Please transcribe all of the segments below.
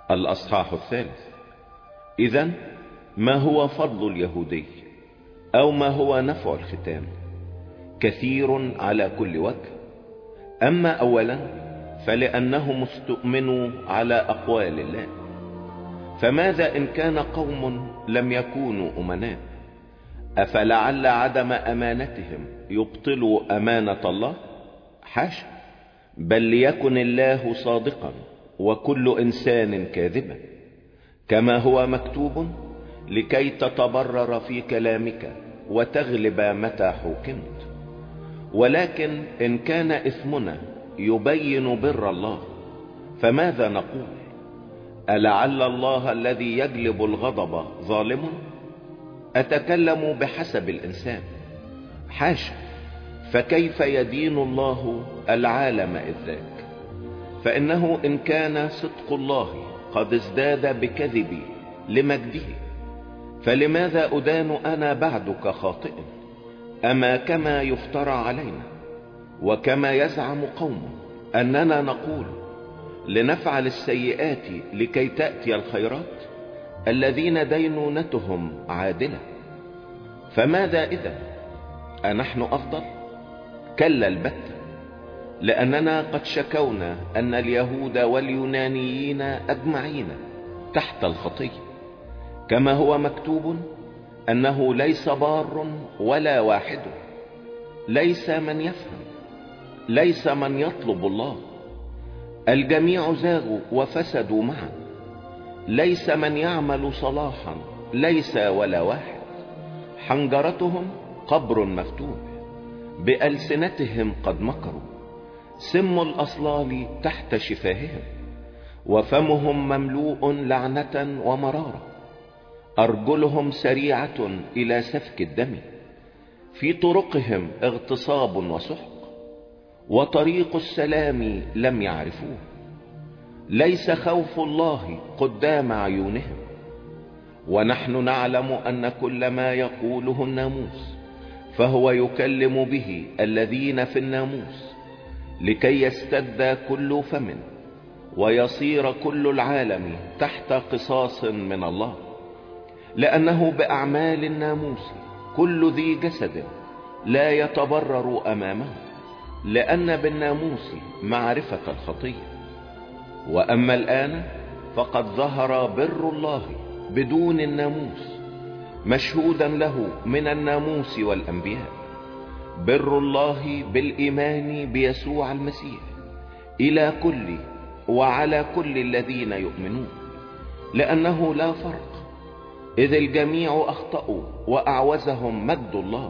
الأصحاح 3. إذن ما هو فضل اليهودي أو ما هو نفع الختان؟ كثير على كل وجه. أما أولا فلأنهم استؤمنوا على أقوال الله. فماذا إن كان قوم لم يكونوا أمناء؟ أفلعل عدم أمانتهم يبطل أمانة الله؟ حاشا، بل ليكن الله صادقا وكل إنسان كاذبا، كما هو مكتوب: لكي تتبرر في كلامك وتغلب متى حكمت. ولكن إن كان إثمنا يبين بر الله، فماذا نقول؟ ألعل الله الذي يجلب الغضب ظالم؟ أتكلم بحسب الإنسان؟ حاشا، فكيف يدين الله العالم إذ ذاك؟ فإنه إن كان صدق الله قد ازداد بكذبي لمجده، فلماذا أدان أنا بعدك خاطئ؟ أما كما يفترى علينا وكما يزعم قوم أننا نقول لنفعل السيئات لكي تأتي الخيرات، الذين دينونتهم عادلة. فماذا إذا؟ أنحن أفضل؟ كلا البتة، لأننا قد شكونا أن اليهود واليونانيين أجمعين تحت الخطية، كما هو مكتوب: أنه ليس بار ولا واحد، ليس من يفهم، ليس من يطلب الله. الجميع زاغوا وفسدوا معا، ليس من يعمل صلاحا، ليس ولا واحد. حنجرتهم قبر مفتوح، بألسنتهم قد مكروا. سم الأصلال تحت شفاههم، وفمهم مملوء لعنة ومرارة. أرجلهم سريعة إلى سفك الدم، في طرقهم اغتصاب وسحق، وطريق السلام لم يعرفوه. ليس خوف الله قدام عيونهم. ونحن نعلم أن كل ما يقوله الناموس فهو يكلم به الذين في الناموس، لكي يستد كل فم ويصير كل العالم تحت قصاص من الله. لأنه بأعمال الناموس كل ذي جسد لا يتبرر أمامه، لأن بالناموس معرفة الخطية. وأما الآن فقد ظهر بر الله بدون الناموس، مشهودا له من الناموس والأنبياء، بر الله بالإيمان بيسوع المسيح إلى كل وعلى كل الذين يؤمنون، لأنه لا فرق، إذ الجميع أخطأوا وأعوزهم مجد الله،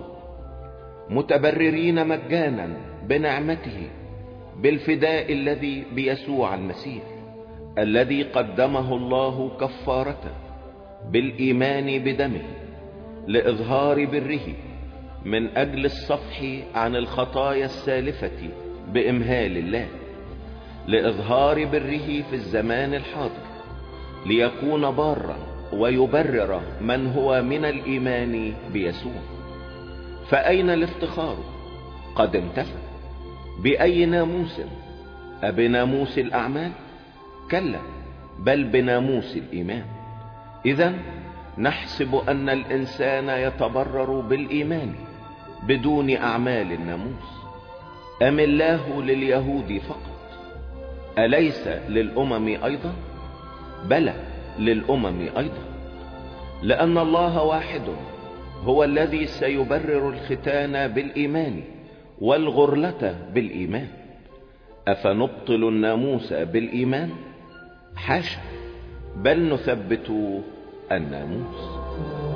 متبررين مجانا بنعمته بالفداء الذي بيسوع المسيح، الذي قدمه الله كفارة بالإيمان بدمه، لإظهار بره من أجل الصفح عن الخطايا السالفة بإمهال الله، لإظهار بره في الزمان الحاضر، ليكون بارا ويبرر من هو من الإيمان بيسوع. فأين الافتخار؟ قد انتفى. بأي ناموس؟ أبناموس الأعمال؟ كلا، بل بناموس الإيمان. إذن نحسب أن الإنسان يتبرر بالإيمان بدون أعمال الناموس. أم الله لليهود فقط؟ أليس للأمم أيضا؟ بلى، للأمم أيضا. لأن الله واحد هو الذي سيبرر الختان بالإيمان والغرلة بالإيمان. أفنبطل الناموس بالإيمان؟ حاشا، بل نثبت الناموس.